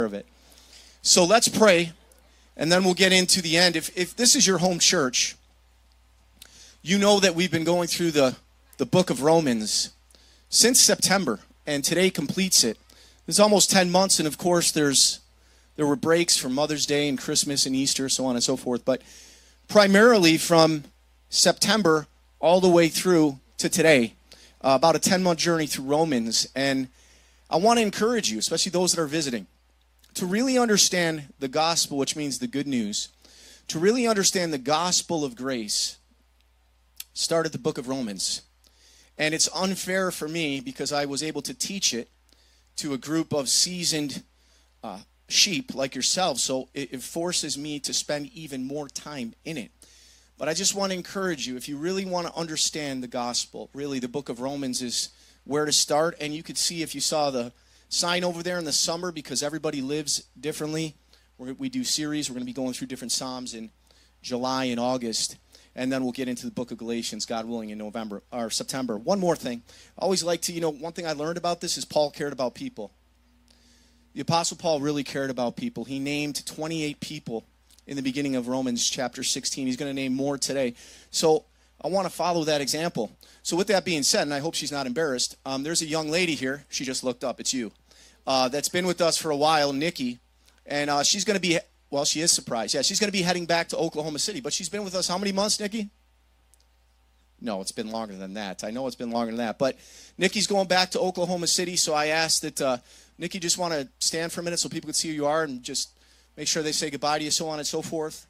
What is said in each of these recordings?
of it. So let's pray, and then we'll get into the end. If this is your home church, you know that we've been going through the book of Romans since September, and today completes it. It's almost 10 months, and of course there were breaks from Mother's Day and Christmas and Easter, so on and so forth. But primarily from September all the way through to today, about a 10-month journey through Romans. And I want to encourage you, especially those that are visiting, to really understand the gospel, which means the good news, to really understand the gospel of grace. Start at the book of Romans. And it's unfair for me because I was able to teach it to a group of seasoned sheep like yourself, so it forces me to spend even more time in it. But I just want to encourage you, if you really want to understand the gospel, really the book of Romans is where to start. And you could see, if you saw the sign over there in the summer, because everybody lives differently, we do series. We're going to be going through different Psalms in July and August. And then we'll get into the book of Galatians, God willing, in November or September. One more thing. I always like to, one thing I learned about this is Paul cared about people. The Apostle Paul really cared about people. He named 28 people in the beginning of Romans chapter 16. He's going to name more today. So I want to follow that example. So with that being said, and I hope she's not embarrassed, there's a young lady here. She just looked up. It's you. That's been with us for a while, Nikki. And she's going to be... Well, she is surprised. Yeah, she's going to be heading back to Oklahoma City. But she's been with us how many months, Nikki? No, it's been longer than that. I know it's been longer than that. But Nikki's going back to Oklahoma City, so I asked that Nikki just want to stand for a minute so people can see who you are and just make sure they say goodbye to you, so on and so forth.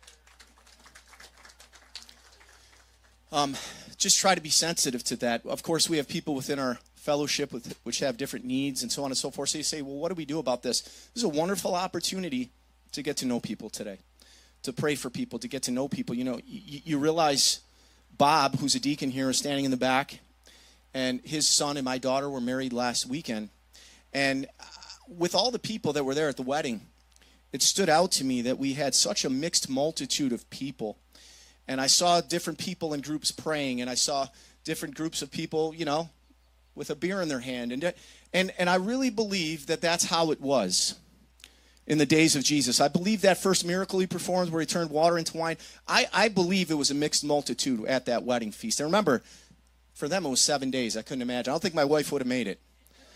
Just try to be sensitive to that. Of course, we have people within our fellowship which have different needs and so on and so forth. So you say, well, what do we do about this? This is a wonderful opportunity to get to know people today, to pray for people, to get to know people. You realize Bob, who's a deacon here, is standing in the back, and his son and my daughter were married last weekend. And with all the people that were there at the wedding, it stood out to me that we had such a mixed multitude of people. And I saw different people in groups praying, and I saw different groups of people, with a beer in their hand. And I really believe that that's how it was in the days of Jesus. I believe that first miracle he performed where he turned water into wine, I believe it was a mixed multitude at that wedding feast. And remember, for them it was 7 days. I couldn't imagine. I don't think my wife would have made it.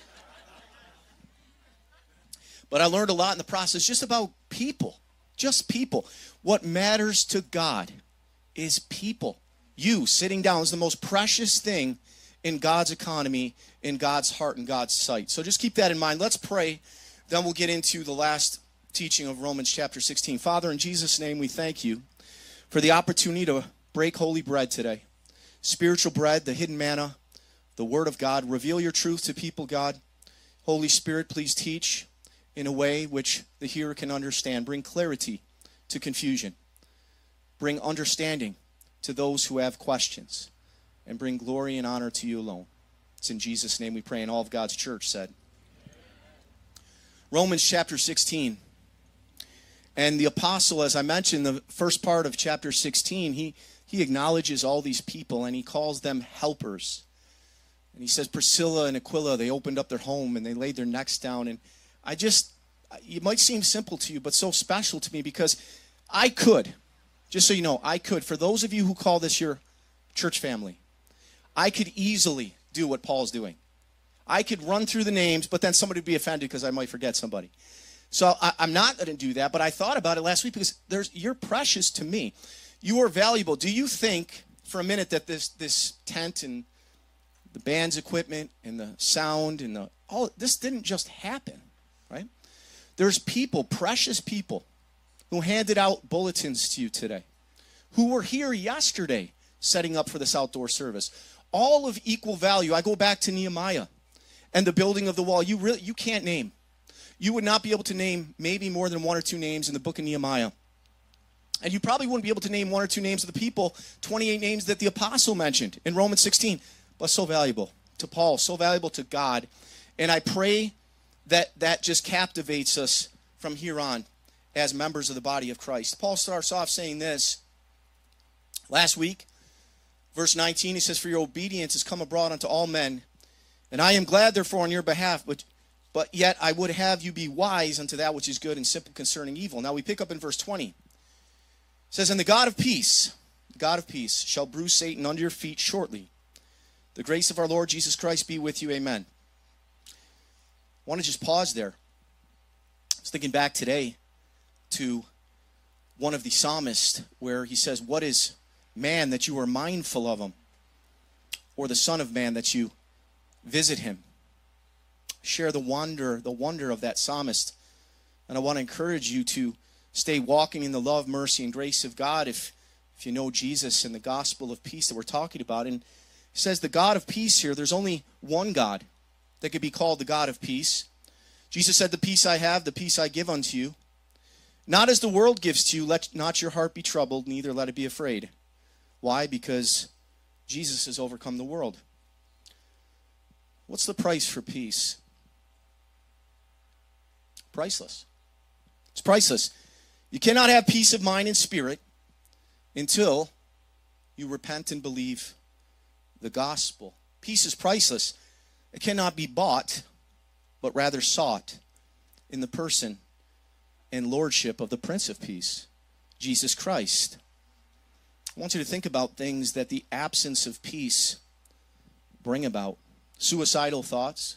But I learned a lot in the process just about people. Just people. What matters to God is people. You sitting down is the most precious thing in God's economy, in God's heart, in God's sight. So just keep that in mind. Let's pray. Then we'll get into the last teaching of Romans chapter 16. Father, in Jesus' name, we thank you for the opportunity to break holy bread today. Spiritual bread, the hidden manna, the word of God. Reveal your truth to people, God. Holy Spirit, please teach in a way which the hearer can understand. Bring clarity to confusion. Bring understanding to those who have questions. And bring glory and honor to you alone. It's in Jesus' name we pray, and all of God's church said. Romans chapter 16. And the apostle, as I mentioned, the first part of chapter 16, he acknowledges all these people and he calls them helpers. And he says Priscilla and Aquila, they opened up their home and they laid their necks down. And it might seem simple to you, but so special to me because I could, just so you know, for those of you who call this your church family, I could easily do what Paul's doing. I could run through the names, but then somebody would be offended because I might forget somebody. So I'm not going to do that, but I thought about it last week because you're precious to me. You are valuable. Do you think for a minute that this tent and the band's equipment and the sound and all this didn't just happen, right? There's people, precious people, who handed out bulletins to you today, who were here yesterday setting up for this outdoor service. All of equal value. I go back to Nehemiah and the building of the wall. You can't name. You would not be able to name maybe more than one or two names in the book of Nehemiah. And you probably wouldn't be able to name one or two names of the people, 28 names that the apostle mentioned in Romans 16. But so valuable to Paul, so valuable to God. And I pray that just captivates us from here on as members of the body of Christ. Paul starts off saying this. Last week, verse 19, he says, "For your obedience has come abroad unto all men. And I am glad, therefore, on your behalf." But But yet I would have you be wise unto that which is good and simple concerning evil. Now we pick up in verse 20. It says, and the God of peace shall bruise Satan under your feet shortly. The grace of our Lord Jesus Christ be with you. Amen. I want to just pause there. I was thinking back today to one of the psalmists where he says, what is man that you are mindful of him? Or the Son of Man that you visit him? Share the wonder of that psalmist. And I want to encourage you to stay walking in the love, mercy, and grace of God if you know Jesus and the gospel of peace that we're talking about. And it says the God of peace here, there's only one God that could be called the God of peace. Jesus said, the peace I have, the peace I give unto you. Not as the world gives to you, let not your heart be troubled, neither let it be afraid. Why? Because Jesus has overcome the world. What's the price for peace? Priceless. It's priceless. You cannot have peace of mind and spirit until you repent and believe the gospel. Peace is priceless. It cannot be bought, but rather sought in the person and lordship of the Prince of Peace, Jesus Christ. I want you to think about things that the absence of peace bring about. Suicidal thoughts,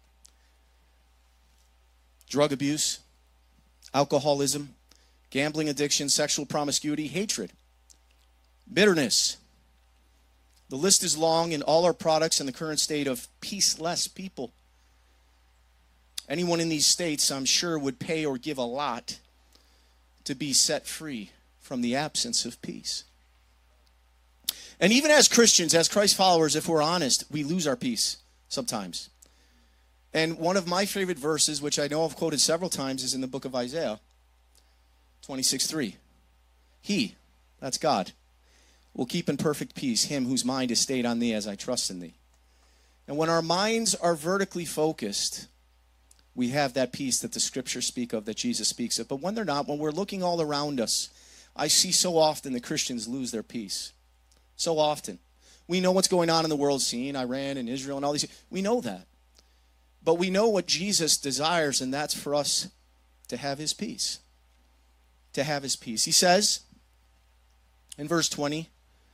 drug abuse, alcoholism, gambling addiction, sexual promiscuity, hatred, bitterness. The list is long in all our products in the current state of peaceless people. Anyone in these states, I'm sure, would pay or give a lot to be set free from the absence of peace. And even as Christians, as Christ followers, if we're honest, we lose our peace sometimes. And one of my favorite verses, which I know I've quoted several times, is in the book of Isaiah 26:3. He, that's God, will keep in perfect peace him whose mind is stayed on thee as I trust in thee. And when our minds are vertically focused, we have that peace that the scriptures speak of, that Jesus speaks of. But when they're not, when we're looking all around us, I see so often the Christians lose their peace. So often. We know what's going on in the world scene, Iran and Israel and all these. We know that. But we know what Jesus desires, and that's for us to have his peace. To have his peace. He says in verse 20,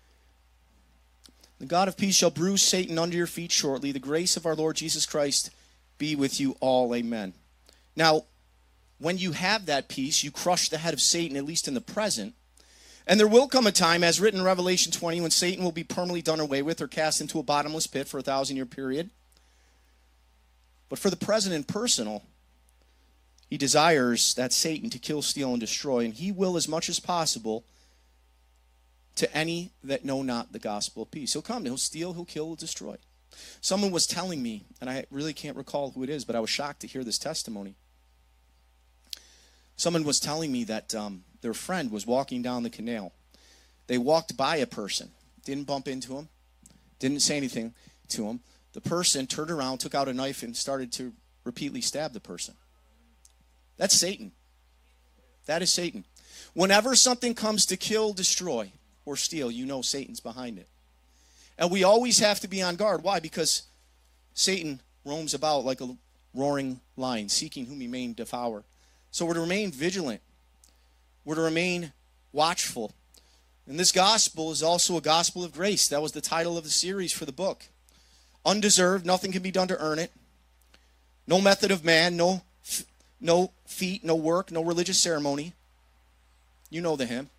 the God of peace shall bruise Satan under your feet shortly. The grace of our Lord Jesus Christ be with you all. Amen. Now, when you have that peace, you crush the head of Satan, at least in the present. And there will come a time, as written in Revelation 20, when Satan will be permanently done away with or cast into a bottomless pit for a 1,000-year period. But for the present and personal, he desires that Satan to kill, steal, and destroy. And he will, as much as possible, to any that know not the gospel of peace. He'll come, he'll steal, he'll kill, he'll destroy. Someone was telling me, and I really can't recall who it is, but I was shocked to hear this testimony. Someone was telling me that their friend was walking down the canal. They walked by a person, didn't bump into him, didn't say anything to him. The person turned around, took out a knife, and started to repeatedly stab the person. That's Satan. That is Satan. Whenever something comes to kill, destroy, or steal, you know Satan's behind it. And we always have to be on guard. Why? Because Satan roams about like a roaring lion, seeking whom he may devour. So we're to remain vigilant. We're to remain watchful. And this gospel is also a gospel of grace. That was the title of the series for the book. Undeserved, nothing can be done to earn it. No method of man, no feat, no work, no religious ceremony. You know the hymn.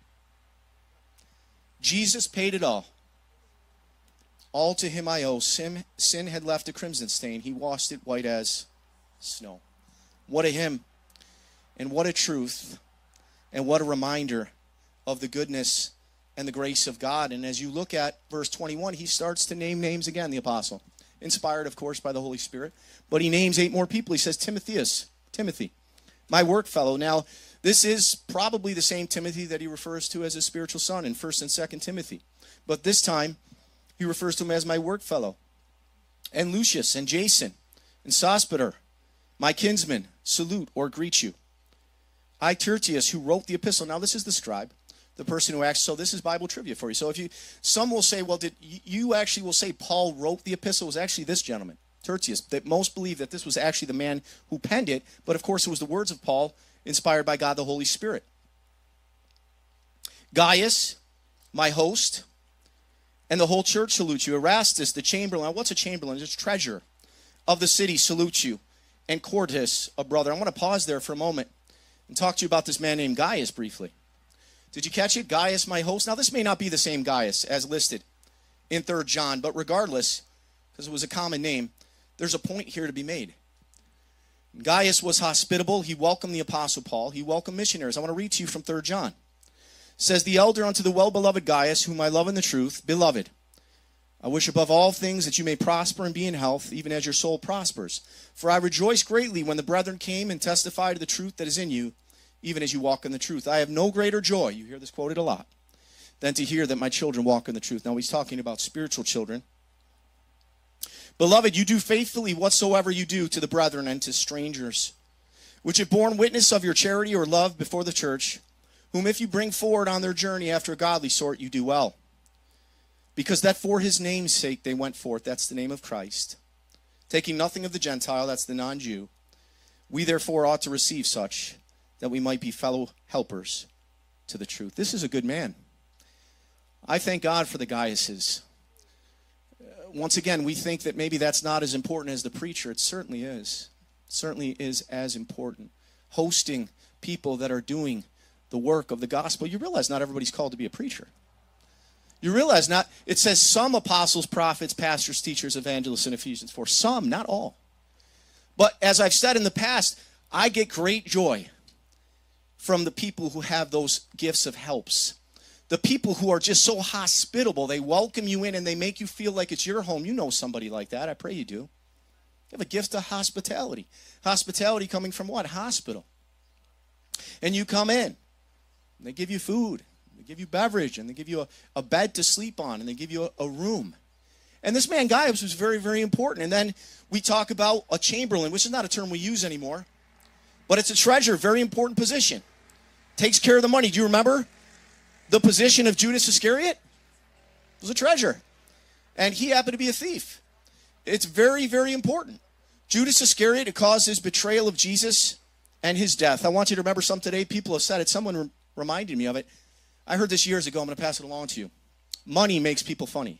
Jesus paid it all. All to him I owe. Sin had left a crimson stain. He washed it white as snow. What a hymn. And what a truth. And what a reminder of the goodness and the grace of God. And as you look at verse 21, he starts to name names again, the apostle. Inspired, of course, by the Holy Spirit. But he names 8 more people. He says, Timothy, my work fellow. Now, this is probably the same Timothy that he refers to as his spiritual son in 1 and 2 Timothy. But this time, he refers to him as my work fellow. And Lucius and Jason and Sospater, my kinsmen, salute or greet you. I, Tertius, who wrote the epistle. Now, this is the scribe, the person who acts. So this is Bible trivia for you. So if some will say, well, you actually will say Paul wrote the epistle. It was actually this gentleman, Tertius, that most believe that this was actually the man who penned it, but of course it was the words of Paul inspired by God the Holy Spirit. Gaius, my host, and the whole church salute you. Erastus, the chamberlain. What's a chamberlain? It's treasurer of the city, salute you. And Quartus, a brother. I want to pause there for a moment and talk to you about this man named Gaius briefly. Did you catch it? Gaius, my host. Now, this may not be the same Gaius as listed in 3 John, but regardless, because it was a common name, there's a point here to be made. Gaius was hospitable. He welcomed the Apostle Paul. He welcomed missionaries. I want to read to you from 3 John. It says, the elder unto the well-beloved Gaius, whom I love in the truth, beloved, I wish above all things that you may prosper and be in health, even as your soul prospers. For I rejoice greatly when the brethren came and testified to the truth that is in you, even as you walk in the truth. I have no greater joy, you hear this quoted a lot, than to hear that my children walk in the truth. Now he's talking about spiritual children. Beloved, you do faithfully whatsoever you do to the brethren and to strangers, which have borne witness of your charity or love before the church, whom if you bring forward on their journey after a godly sort, you do well. Because that for his name's sake they went forth, that's the name of Christ, taking nothing of the Gentile, that's the non-Jew. We therefore ought to receive such, that we might be fellow helpers to the truth. This is a good man. I thank God for the Gaiuses. Once again, we think that maybe that's not as important as the preacher. It certainly is. It certainly is as important. Hosting people that are doing the work of the gospel. You realize not everybody's called to be a preacher. You realize not, it says some apostles, prophets, pastors, teachers, evangelists in Ephesians 4. Some, not all. But as I've said in the past, I get great joy from the people who have those gifts of helps. The people who are just so hospitable. They welcome you in and they make you feel like it's your home. You know somebody like that. I pray you do. You have a gift of hospitality. Hospitality coming from what? Hospital. And you come in. And they give you food. They give you beverage. And they give you a bed to sleep on. And they give you a room. And this man Gaius was very, very important. And then we talk about a chamberlain, which is not a term we use anymore. But it's a treasurer, very important position. Takes care of the money. Do you remember the position of Judas Iscariot? Was a treasurer. And he happened to be a thief. It's very, very important. Judas Iscariot, it caused his betrayal of Jesus and his death. I want you to remember something today. People have said it. Someone reminded me of it. I heard this years ago. I'm going to pass it along to you. Money makes people funny.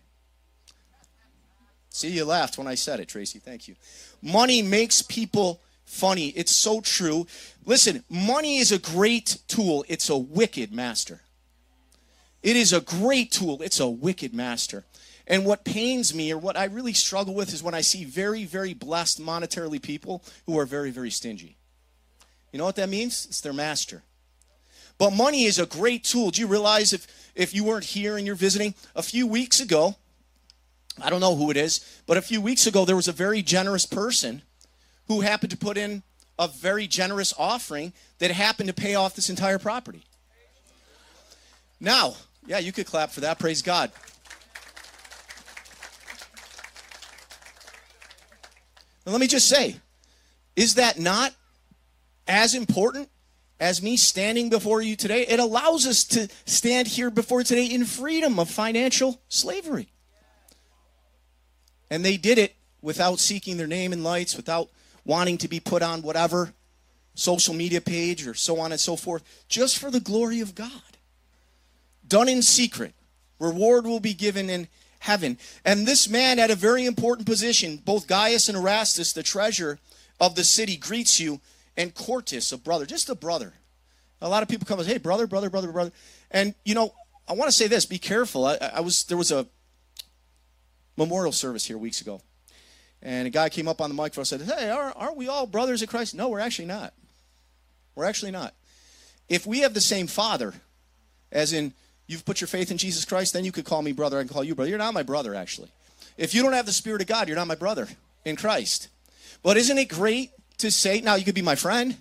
See, you laughed when I said it, Tracy. Thank you. Money makes people funny. It's so true. Listen, money is a great tool. It's a wicked master. It is a great tool. It's a wicked master. And what pains me, or what I really struggle with, is when I see very, very blessed monetarily people who are very, very stingy. You know what that means? It's their master. But money is a great tool. Do you realize if you weren't here and you're visiting, a few weeks ago, I don't know who it is, but a few weeks ago there was a very generous person who happened to put in a very generous offering that happened to pay off this entire property. Now, yeah, you could clap for that. Praise God. Now, let me just say, is that not as important as me standing before you today? It allows us to stand here before you today in freedom of financial slavery. And they did it without seeking their name in lights, without wanting to be put on whatever social media page or so on and so forth, just for the glory of God. Done in secret. Reward will be given in heaven. And this man had a very important position. Both Gaius and Erastus, the treasurer of the city, greets you, and Quartus, a brother, just a brother. A lot of people come and say, hey, brother. And, you know, I want to say this, be careful. There was a memorial service here weeks ago. And a guy came up on the microphone and said, hey, aren't we all brothers in Christ? No, we're actually not. We're actually not. If we have the same Father, as in you've put your faith in Jesus Christ, then you could call me brother. I can call you brother. You're not my brother, actually. If you don't have the Spirit of God, you're not my brother in Christ. But isn't it great to say, now you could be my friend,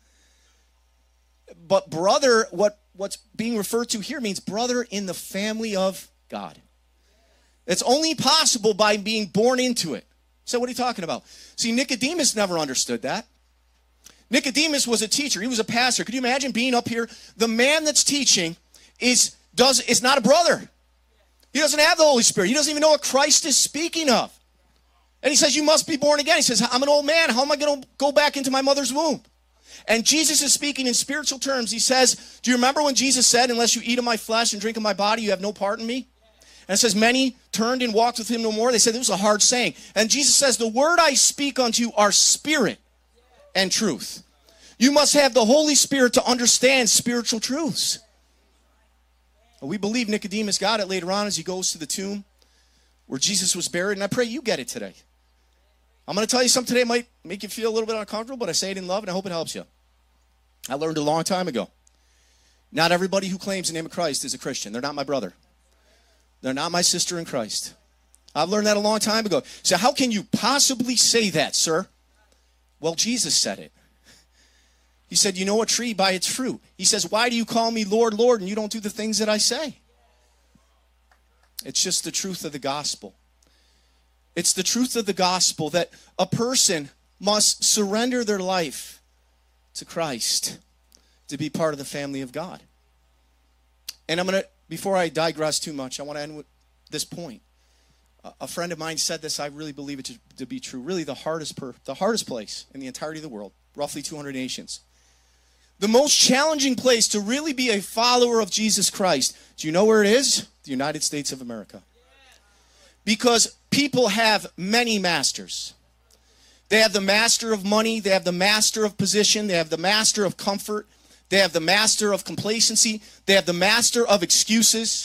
but brother, what's being referred to here means brother in the family of God. It's only possible by being born into it. So what are you talking about? See, Nicodemus never understood that. Nicodemus was a teacher. He was a pastor. Could you imagine being up here? The man that's teaching is not a brother. He doesn't have the Holy Spirit. He doesn't even know what Christ is speaking of. And he says, you must be born again. He says, I'm an old man. How am I going to go back into my mother's womb? And Jesus is speaking in spiritual terms. He says, do you remember when Jesus said, unless you eat of my flesh and drink of my body, you have no part in me? And it says, many turned and walked with him no more. They said, it was a hard saying. And Jesus says, the word I speak unto you are spirit and truth. You must have the Holy Spirit to understand spiritual truths. We believe Nicodemus got it later on as he goes to the tomb where Jesus was buried. And I pray you get it today. I'm going to tell you something today might make you feel a little bit uncomfortable, but I say it in love, and I hope it helps you. I learned a long time ago. Not everybody who claims the name of Christ is a Christian. They're not my brother. They're not my sister in Christ. I've learned that a long time ago. So how can you possibly say that, sir? Well, Jesus said it. He said, you know a tree by its fruit. He says, why do you call me Lord, Lord, and you don't do the things that I say? It's just the truth of the gospel. It's the truth of the gospel that a person must surrender their life to Christ to be part of the family of God. And I'm going to, before I digress too much, I want to end with this point. A friend of mine said this, I really believe it to be true. Really the hardest place in the entirety of the world, roughly 200 nations. The most challenging place to really be a follower of Jesus Christ, do you know where it is? The United States of America. Because people have many masters. They have the master of money. They have the master of position. They have the master of comfort. They have the master of complacency. They have the master of excuses.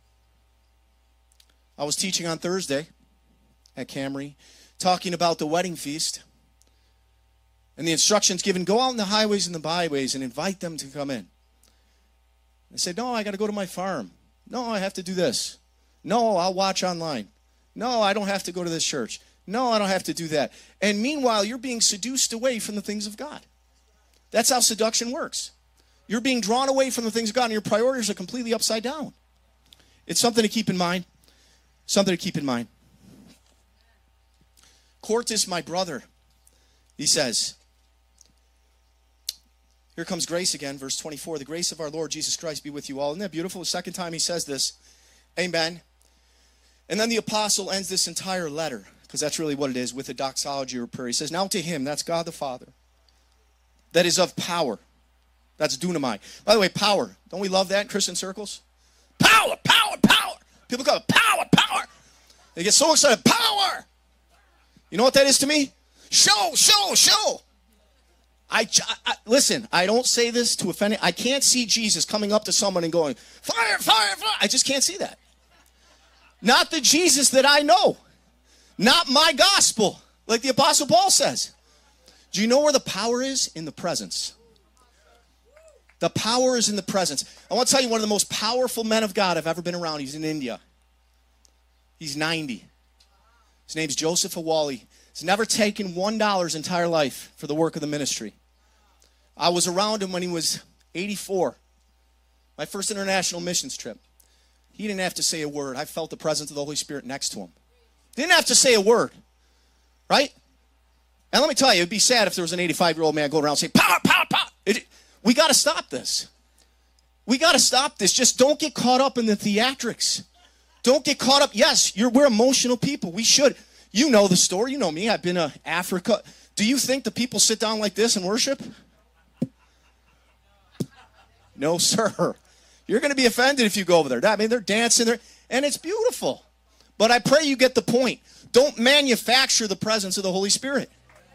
I was teaching on Thursday at Camry, talking about the wedding feast. And the instructions given, go out in the highways and the byways and invite them to come in. I said, no, I got to go to my farm. No, I have to do this. No, I'll watch online. No, I don't have to go to this church. No, I don't have to do that. And meanwhile, you're being seduced away from the things of God. That's how seduction works. You're being drawn away from the things of God, and your priorities are completely upside down. It's something to keep in mind. Something to keep in mind. Quartus, my brother, he says, here comes grace again, verse 24. The grace of our Lord Jesus Christ be with you all. Isn't that beautiful? The second time he says this. Amen. And then the apostle ends this entire letter, because that's really what it is, with a doxology or prayer. He says, now to him, that's God the Father, that is of power. That's dunamai. By the way, power. Don't we love that in Christian circles? Power, power, power. People call it power, power. They get so excited. Power. You know what that is to me? Show, show, show. Listen, I don't say this to offend you. I can't see Jesus coming up to someone and going, fire, fire, fire. I just can't see that. Not the Jesus that I know. Not my gospel, like the Apostle Paul says. Do you know where the power is? In the presence. The power is in the presence. I want to tell you one of the most powerful men of God I've ever been around. He's in India. He's 90. His name's Joseph Awali. He's never taken $1 his entire life for the work of the ministry. I was around him when he was 84. My first international missions trip. He didn't have to say a word. I felt the presence of the Holy Spirit next to him. Didn't have to say a word. Right? And let me tell you, it'd be sad if there was an 85-year-old man going around saying, power, power, power. We got to stop this. We got to stop this. Just don't get caught up in the theatrics. Don't get caught up. Yes, we're emotional people. We should. You know the story. You know me. I've been to Africa. Do you think the people sit down like this and worship? No, sir. You're going to be offended if you go over there. I mean, they're dancing there, and it's beautiful. But I pray you get the point. Don't manufacture the presence of the Holy Spirit.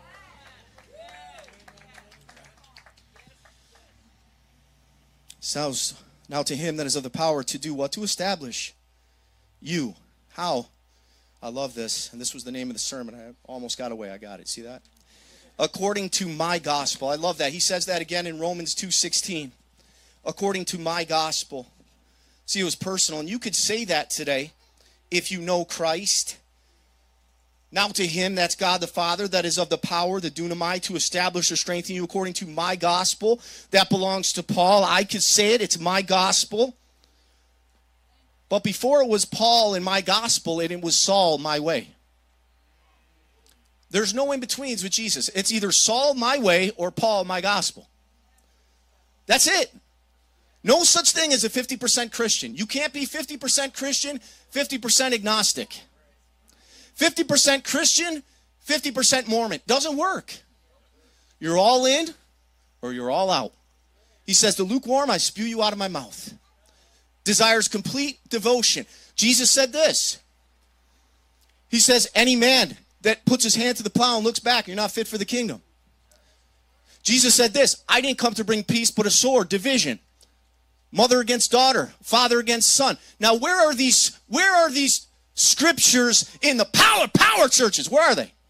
Sounds now to him that is of the power to do what? To establish you. How? I love this. And this was the name of the sermon. I almost got away. I got it. See that? According to my gospel. I love that. He says that again in Romans 2:16. According to my gospel. See, it was personal. And you could say that today if you know Christ. Now to him, that's God the Father, that is of the power, the dunamai, to establish or strengthen you according to my gospel. That belongs to Paul. I could say it. It's my gospel. But before it was Paul and my gospel, it was Saul my way. There's no in-betweens with Jesus. It's either Saul my way or Paul my gospel. That's it. No such thing as a 50% Christian. You can't be 50% Christian, 50% agnostic. 50% Christian 50% Mormon. Doesn't work. You're all in or you're all out. He says, the lukewarm, I spew you out of my mouth. Desires complete devotion. Jesus said this. He says, any man that puts his hand to the plow and looks back, you're not fit for the kingdom. Jesus said this, I didn't come to bring peace, but a sword, division. Mother against daughter, father against son. Now, where are these scriptures in the power churches? Where are they?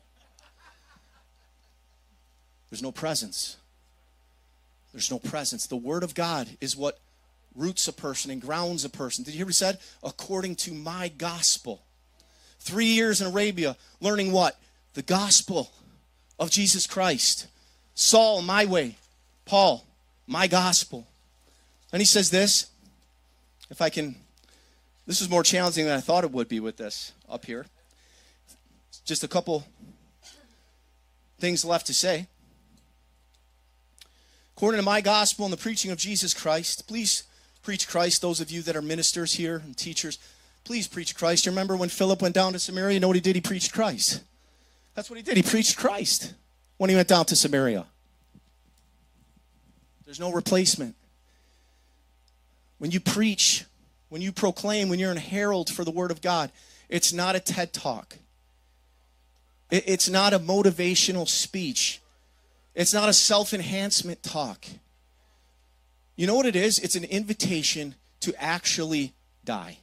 There's no presence. There's no presence. The word of God is what roots a person and grounds a person. Did you hear what he said? According to my gospel. 3 years in Arabia, learning what? The gospel of Jesus Christ. Saul, my way. Paul, my gospel. And he says this, if I can, this is more challenging than I thought it would be with this up here. Just a couple things left to say. According to my gospel and the preaching of Jesus Christ, please preach Christ. Those of you that are ministers here and teachers, please preach Christ. You remember when Philip went down to Samaria? You know what he did? He preached Christ. That's what he did. He preached Christ when he went down to Samaria. There's no replacement. When you preach, when you proclaim, when you're an herald for the word of God, it's not a TED Talk. It's not a motivational speech. It's not a self-enhancement talk. You know what it is? It's an invitation to actually die.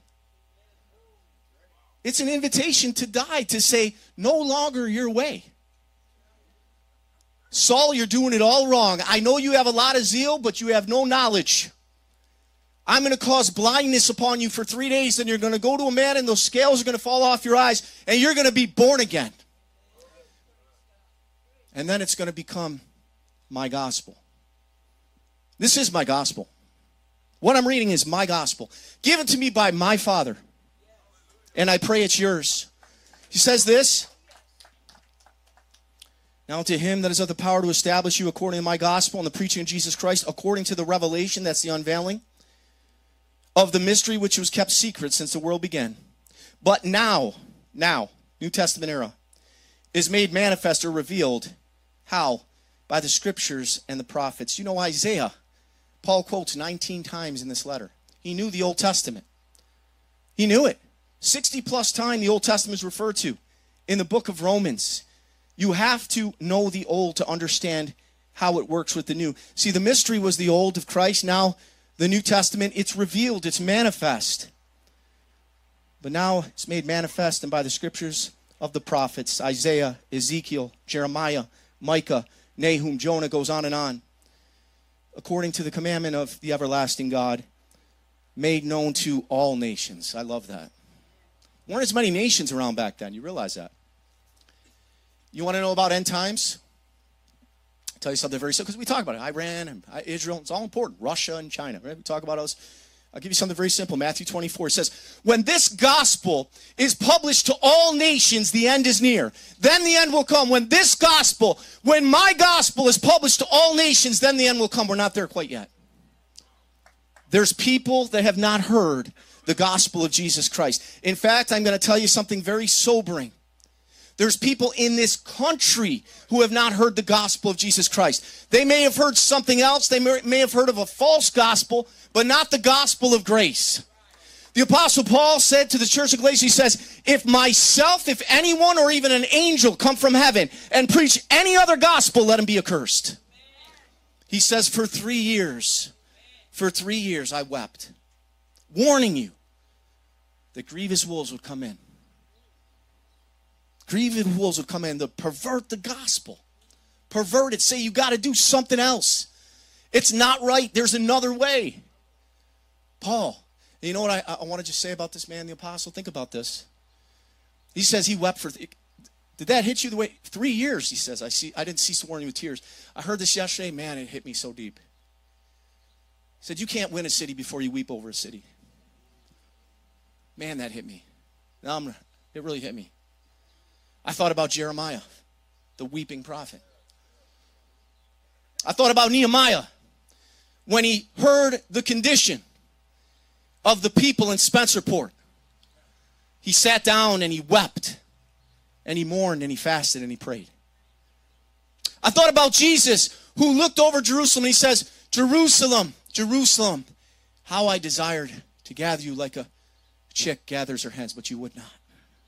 It's an invitation to die, to say, no longer your way. Saul, you're doing it all wrong. I know you have a lot of zeal, but you have no knowledge. I'm going to cause blindness upon you for 3 days, and you're going to go to a man, and those scales are going to fall off your eyes, and you're going to be born again. And then it's going to become my gospel. This is my gospel. What I'm reading is my gospel, given to me by my Father, and I pray it's yours. He says this, now to him that is of the power to establish you according to my gospel and the preaching of Jesus Christ, according to the revelation, that's the unveiling, of the mystery which was kept secret since the world began. But now, New Testament era, is made manifest or revealed. How? By the scriptures and the prophets. You know Isaiah, Paul quotes 19 times in this letter. He knew the Old Testament. He knew it. 60 plus times the Old Testament is referred to in the book of Romans. You have to know the Old to understand how it works with the New. See, the mystery was the Old of Christ. Now, the New Testament, it's revealed, it's manifest. But now it's made manifest and by the scriptures of the prophets, Isaiah, Ezekiel, Jeremiah, Micah, Nahum, Jonah, goes on and on. According to the commandment of the everlasting God, made known to all nations. I love that. There weren't as many nations around back then. You realize that? You want to know about end times? I'll tell you something very simple, because we talk about it. Iran and Israel, it's all important. Russia and China, right? We talk about those. I'll give you something very simple. Matthew 24, it says, when this gospel is published to all nations, the end is near. Then the end will come. When my gospel is published to all nations, then the end will come. We're not there quite yet. There's people that have not heard the gospel of Jesus Christ. In fact, I'm going to tell you something very sobering. There's people in this country who have not heard the gospel of Jesus Christ. They may have heard something else. They may have heard of a false gospel, but not the gospel of grace. The Apostle Paul said to the church of Galatia, he says, if anyone, or even an angel come from heaven and preach any other gospel, let him be accursed. He says, for 3 years I wept, warning you that grievous wolves would come in. Grievous wolves would come in to pervert the gospel. Pervert it. Say you got to do something else. It's not right. There's another way. Paul, you know what I want to just say about this man, the apostle? Think about this. He says he wept for... Did that hit you the way... 3 years, he says. I didn't cease warning you with tears. I heard this yesterday. Man, it hit me so deep. He said, you can't win a city before you weep over a city. Man, that hit me. It really hit me. I thought about Jeremiah, the weeping prophet. I thought about Nehemiah when he heard the condition of the people in Spencerport. He sat down and he wept and he mourned and he fasted and he prayed. I thought about Jesus who looked over Jerusalem and he says, Jerusalem, Jerusalem, how I desired to gather you like a chick gathers her hens, but you would not.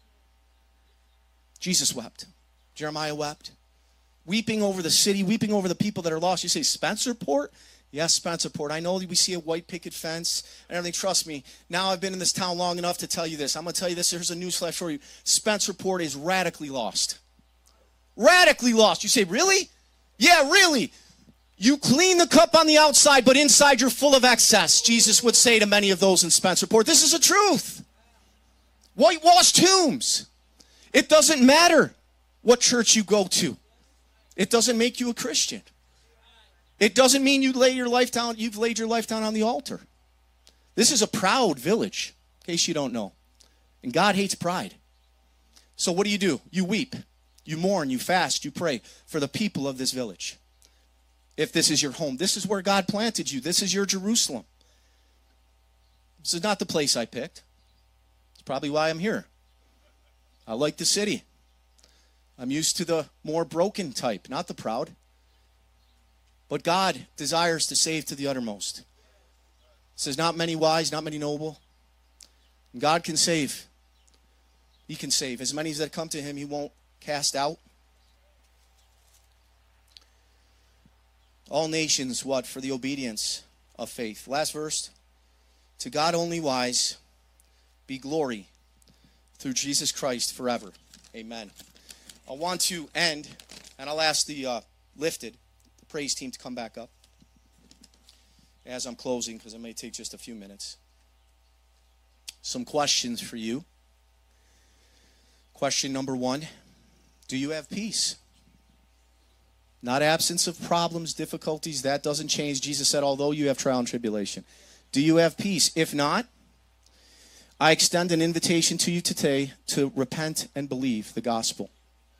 Jesus wept. Jeremiah wept. Weeping over the city, weeping over the people that are lost. You say, Spencerport? Yes, Spencerport. I know we see a white picket fence and everything. Trust me, now I've been in this town long enough to tell you this. I'm going to tell you this. Here's a newsflash for you. Spencerport is radically lost. Radically lost. You say, really? Yeah, really. You clean the cup on the outside, but inside you're full of excess. Jesus would say to many of those in Spencerport, this is the truth. Whitewashed tombs. It doesn't matter what church you go to. It doesn't make you a Christian. It doesn't mean you've laid your life down on the altar. This is a proud village, in case you don't know. And God hates pride. So what do? You weep, you mourn, you fast, you pray for the people of this village. If this is your home, this is where God planted you. This is your Jerusalem. This is not the place I picked. It's probably why I'm here. I like the city. I'm used to the more broken type, not the proud. But God desires to save to the uttermost. It says, not many wise, not many noble. And God can save. He can save. As many as that come to him, he won't cast out. All nations, what? For the obedience of faith. Last verse. To God only wise be glory through Jesus Christ forever. Amen. I want to end, and I'll ask the lifted, the praise team, to come back up as I'm closing, because it may take just a few minutes. Some questions for you. Question number 1, do you have peace? Not absence of problems, difficulties, that doesn't change. Jesus said, although you have trial and tribulation. Do you have peace? If not, I extend an invitation to you today to repent and believe the gospel.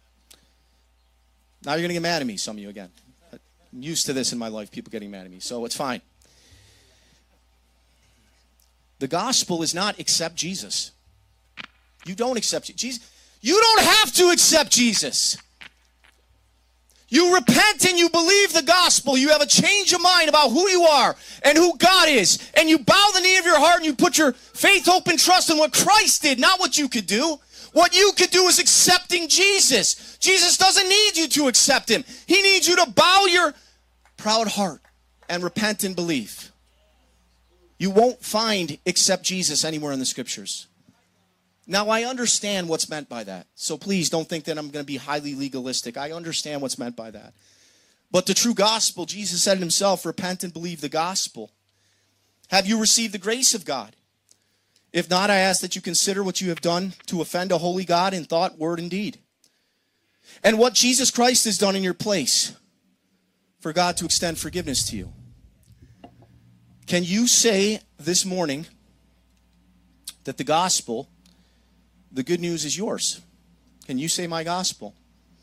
Now you're going to get mad at me, some of you again. I'm used to this in my life, people getting mad at me, so it's fine. The gospel is not accept Jesus. You don't accept Jesus. You don't have to accept Jesus. You repent and you believe the gospel. You have a change of mind about who you are and who God is. And you bow the knee of your heart and you put your faith, hope, and trust in what Christ did, not what you could do. What you could do is accepting Jesus. Jesus doesn't need you to accept him. He needs you to bow your proud heart and repent and believe. You won't find accept Jesus anywhere in the scriptures. Now, I understand what's meant by that. So please don't think that I'm going to be highly legalistic. I understand what's meant by that. But the true gospel, Jesus said it himself, repent and believe the gospel. Have you received the grace of God? If not, I ask that you consider what you have done to offend a holy God in thought, word, and deed. And what Jesus Christ has done in your place for God to extend forgiveness to you. Can you say this morning that the gospel, the good news, is yours? Can you say my gospel?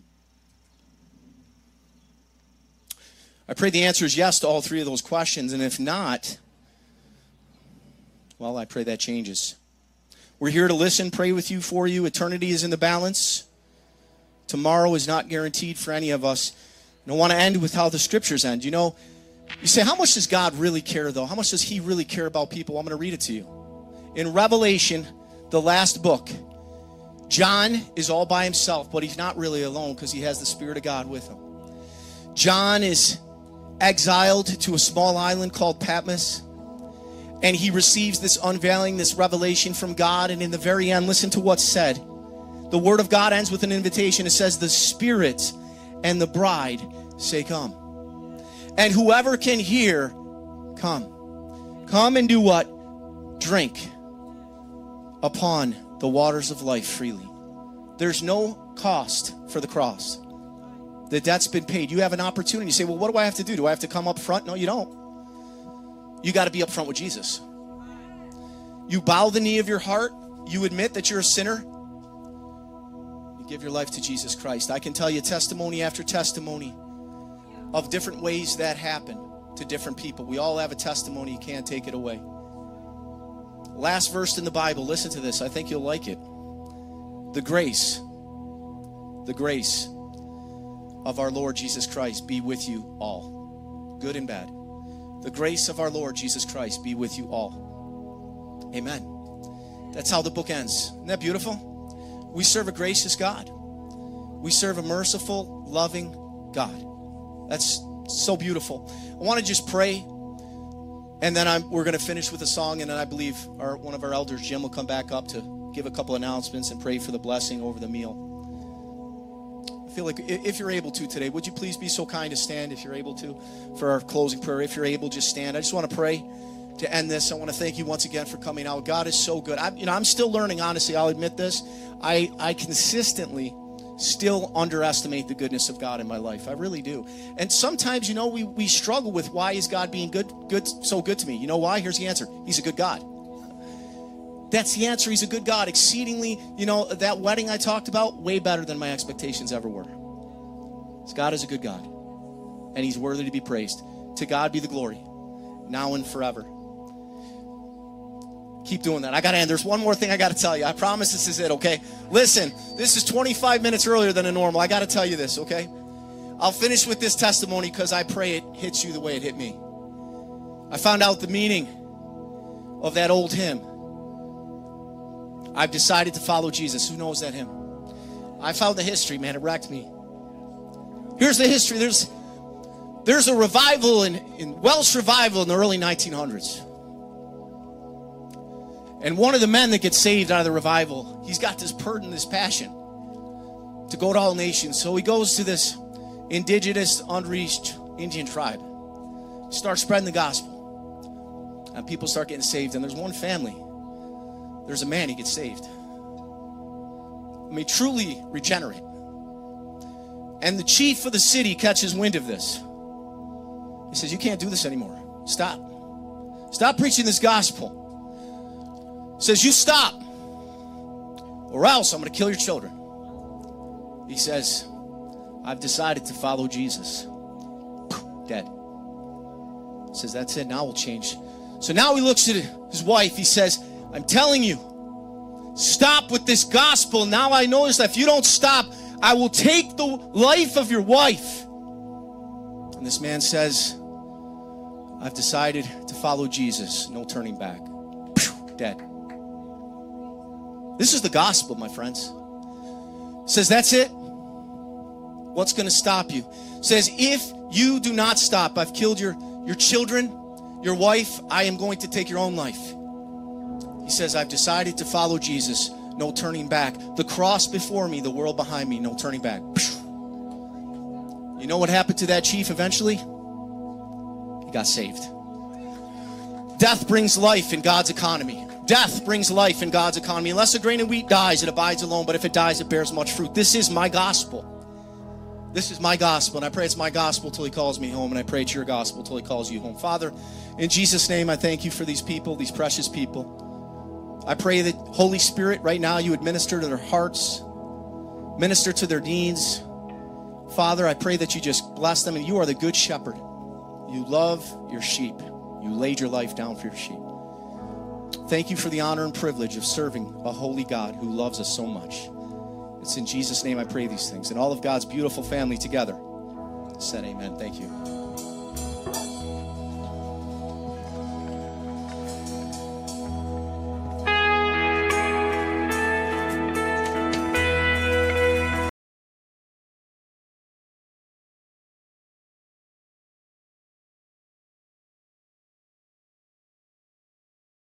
I pray the answer is yes to all three of those questions. And if not, well, I pray that changes. We're here to listen, pray with you, for you. Eternity is in the balance. Tomorrow is not guaranteed for any of us. And I want to end with how the scriptures end. You know, you say, how much does God really care, though? How much does he really care about people? I'm going to read it to you. In Revelation, the last book, John is all by himself, but he's not really alone because he has the Spirit of God with him. John is exiled to a small island called Patmos, and he receives this unveiling, this revelation from God. And in the very end, listen to what's said. The word of God ends with an invitation. It says, the Spirit and the bride say, come. And whoever can hear, come. Come and do what? Drink upon the waters of life freely. There's no cost for the cross. The debt's been paid. You have an opportunity. You say, well, what do I have to do? Do I have to come up front? No, you don't. You got to be up front with Jesus. You bow the knee of your heart. You admit that you're a sinner. You give your life to Jesus Christ. I can tell you testimony after testimony of different ways that happen to different people. We all have a testimony. You can't take it away. Last verse in the Bible. Listen to this. I think you'll like it. The grace the grace of our Lord Jesus Christ be with you all, good and bad. The grace of our Lord Jesus Christ be with you all. Amen. That's how the book ends. Isn't that beautiful? We serve a gracious God. We serve a merciful, loving God. That's so beautiful. I want to just pray, and then we're going to finish with a song, and then I believe one of our elders, Jim, will come back up to give a couple announcements and pray for the blessing over the meal. I feel like if you're able to today, would you please be so kind to stand if you're able to for our closing prayer. If you're able, just stand. I just want to pray to end this. I want to thank you once again for coming out. God is so good. I'm still learning, honestly. I'll admit this. I consistently still underestimate the goodness of God in my life. I really do. And sometimes, we struggle with, why is God being so good to me? You know why? Here's the answer. He's a good God. That's the answer. He's a good God. Exceedingly, that wedding I talked about, way better than my expectations ever were. God is a good God. And he's worthy to be praised. To God be the glory, now and forever. Keep doing that. I got to end. There's one more thing I got to tell you. I promise this is it, okay? Listen, this is 25 minutes earlier than a normal. I got to tell you this, okay? I'll finish with this testimony because I pray it hits you the way it hit me. I found out the meaning of that old hymn. I've decided to follow Jesus. Who knows that hymn? I found the history, man. It wrecked me. Here's the history. There's a revival in Welsh revival in the early 1900s. And one of the men that gets saved out of the revival, he's got this burden, this passion to go to all nations. So he goes to this indigenous, unreached Indian tribe, starts spreading the gospel, and people start getting saved. And there's one family, there's a man, he gets saved. I mean, truly regenerate. And the chief of the city catches wind of this. He says, you can't do this anymore. Stop. Stop preaching this gospel. Says, you stop, or else I'm going to kill your children. He says, I've decided to follow Jesus. Dead. Says, that's it. Now we'll change. So now he looks at his wife. He says, I'm telling you, stop with this gospel. Now I notice that if you don't stop, I will take the life of your wife. And this man says, I've decided to follow Jesus. No turning back. Dead. This is the gospel, my friends. Says, that's it. What's going to stop you? Says, if you do not stop, I've killed your children, your wife, I am going to take your own life. He says, I've decided to follow Jesus. No turning back. The cross before me, the world behind me, no turning back. You know what happened to that chief eventually? He got saved. Death brings life in God's economy. Death brings life in God's economy. Unless a grain of wheat dies, it abides alone. But if it dies, it bears much fruit. This is my gospel. This is my gospel. And I pray it's my gospel till he calls me home. And I pray it's your gospel till he calls you home. Father, in Jesus' name, I thank you for these people, these precious people. I pray that, Holy Spirit, right now you would minister to their hearts, minister to their needs. Father, I pray that you just bless them. And you are the good shepherd. You love your sheep. You laid your life down for your sheep. Thank you for the honor and privilege of serving a holy God who loves us so much. It's in Jesus' name I pray these things. And all of God's beautiful family together said amen. Thank you.